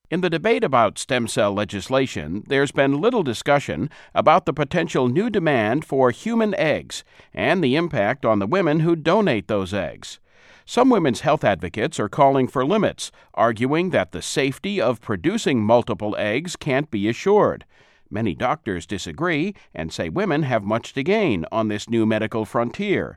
In the debate about stem cell legislation, there's been little discussion about the potential new demand for human eggs and the impact on the women who donate those eggs. Some women's health advocates are calling for limits, arguing that the safety of producing multiple eggs can't be assured. Many doctors disagree and say women have much to gain on this new medical frontier.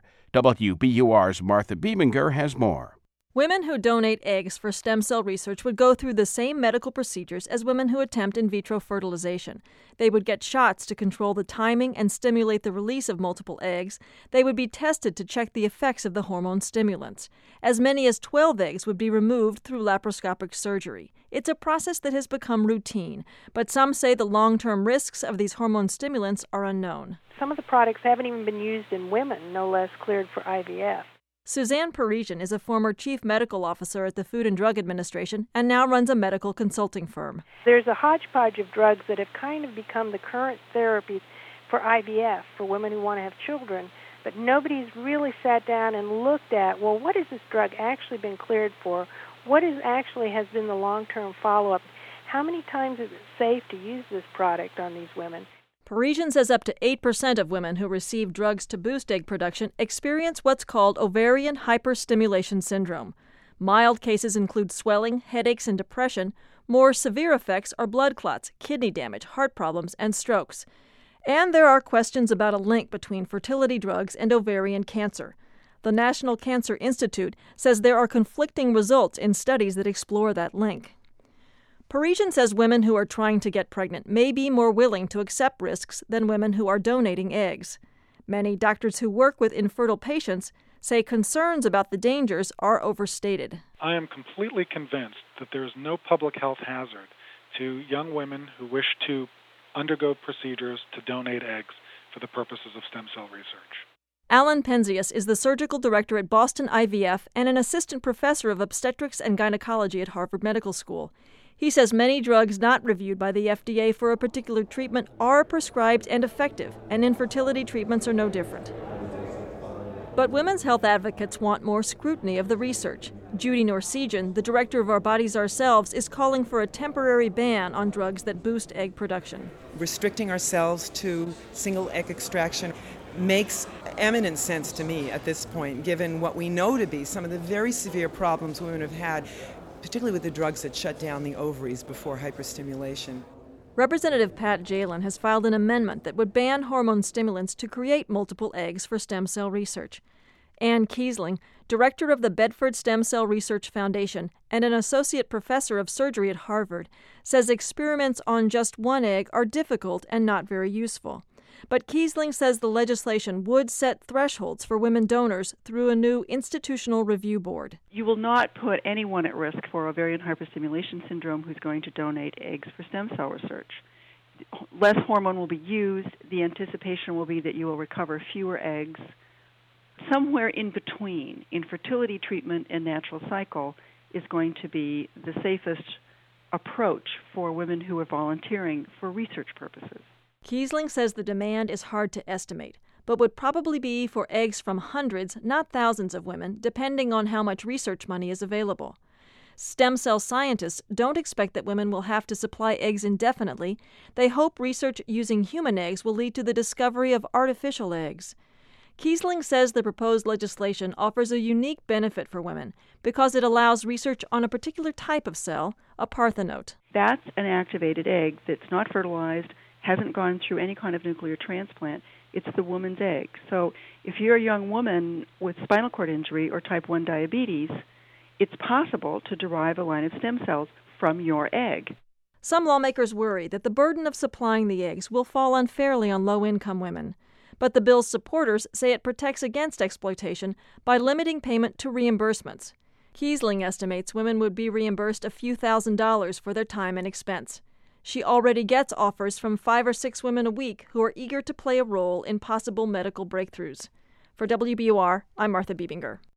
WBUR's Martha Biebinger has more. Women who donate eggs for stem cell research would go through the same medical procedures as women who attempt in vitro fertilization. They would get shots to control the timing and stimulate the release of multiple eggs. They would be tested to check the effects of the hormone stimulants. As many as 12 eggs would be removed through laparoscopic surgery. It's a process that has become routine, but some say the long-term risks of these hormone stimulants are unknown. Some of the products haven't even been used in women, no less cleared for IVF. Suzanne Parisian is a former chief medical officer at the Food and Drug Administration and now runs a medical consulting firm. There's a hodgepodge of drugs that have kind of become the current therapies for IVF, for women who want to have children, but nobody's really sat down and looked at, well, what has this drug actually been cleared for? What has been the long-term follow-up? How many times is it safe to use this product on these women? Parisian says up to 8% of women who receive drugs to boost egg production experience what's called ovarian hyperstimulation syndrome. Mild cases include swelling, headaches, and depression. More severe effects are blood clots, kidney damage, heart problems, and strokes. And there are questions about a link between fertility drugs and ovarian cancer. The National Cancer Institute says there are conflicting results in studies that explore that link. Parisian says women who are trying to get pregnant may be more willing to accept risks than women who are donating eggs. Many doctors who work with infertile patients say concerns about the dangers are overstated. I am completely convinced that there is no public health hazard to young women who wish to undergo procedures to donate eggs for the purposes of stem cell research. Alan Penzias is the surgical director at Boston IVF and an assistant professor of obstetrics and gynecology at Harvard Medical School. He says many drugs not reviewed by the FDA for a particular treatment are prescribed and effective, and infertility treatments are no different. But women's health advocates want more scrutiny of the research. Judy Norsegian, the director of Our Bodies Ourselves, is calling for a temporary ban on drugs that boost egg production. Restricting ourselves to single egg extraction makes eminent sense to me at this point, given what we know to be some of the very severe problems women have had, particularly with the drugs that shut down the ovaries before hyperstimulation. Representative Pat Jalen has filed an amendment that would ban hormone stimulants to create multiple eggs for stem cell research. Ann Kiesling, director of the Bedford Stem Cell Research Foundation and an associate professor of surgery at Harvard, says experiments on just one egg are difficult and not very useful. But Kiesling says the legislation would set thresholds for women donors through a new institutional review board. You will not put anyone at risk for ovarian hyperstimulation syndrome who's going to donate eggs for stem cell research. Less hormone will be used. The anticipation will be that you will recover fewer eggs. Somewhere in between infertility treatment and natural cycle is going to be the safest approach for women who are volunteering for research purposes. Kiesling says the demand is hard to estimate, but would probably be for eggs from hundreds, not thousands of women, depending on how much research money is available. Stem cell scientists don't expect that women will have to supply eggs indefinitely. They hope research using human eggs will lead to the discovery of artificial eggs. Kiesling says the proposed legislation offers a unique benefit for women because it allows research on a particular type of cell, a parthenote. That's an activated egg that's not fertilized, hasn't gone through any kind of nuclear transplant. It's the woman's egg. So if you're a young woman with spinal cord injury or type 1 diabetes, it's possible to derive a line of stem cells from your egg. Some lawmakers worry that the burden of supplying the eggs will fall unfairly on low-income women. But the bill's supporters say it protects against exploitation by limiting payment to reimbursements. Kiesling estimates women would be reimbursed a few $1,000s for their time and expense. She already gets offers from 5 or 6 women a week who are eager to play a role in possible medical breakthroughs. For WBUR, I'm Martha Biebinger.